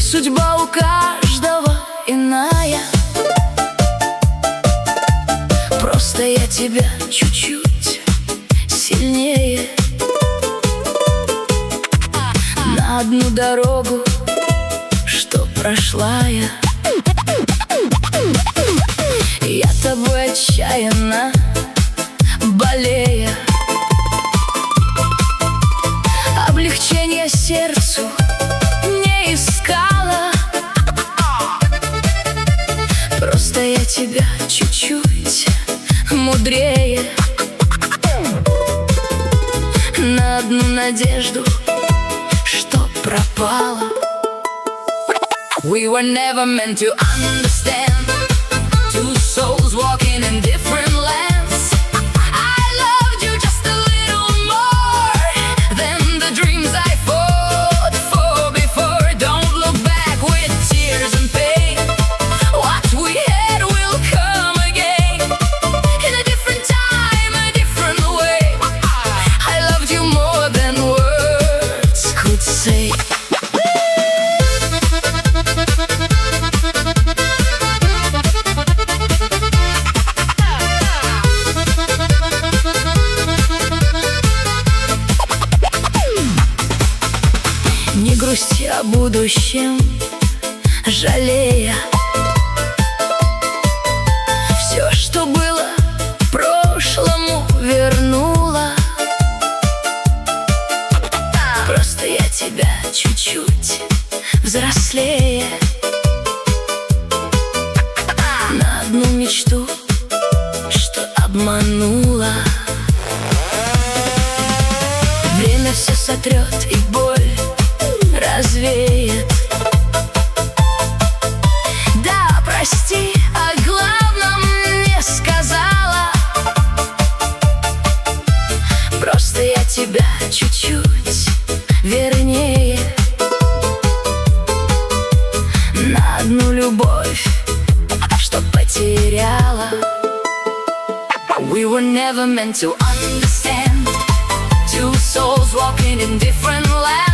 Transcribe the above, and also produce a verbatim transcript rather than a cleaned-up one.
Ой, судьба у каждого иная. Просто я тебя чуть-чуть сильнее. На одну дорогу, что прошла я, я тобой отчаянно болея. Облегчение сердцу не искала. Просто я тебя чуть-чуть мудрее. На одну надежду, что пропала. We were never meant to understand. Two souls walking in different lands. I loved you just a little more than the dreams I fought for before. Don't look back with tears and pain. What we had will come again, in a different time, a different way. I loved you more than words could say. Не грусти о будущем, жалея. Все, что было, прошлому вернула. Просто я тебя чуть-чуть взрослее. На одну мечту, что обманула. Время все сотрет и боль развеет. Да, прости, о главном не сказала. Просто я тебя чуть-чуть вернее. На одну любовь, что потеряла. We were never meant to understand. Two souls walking in different lands.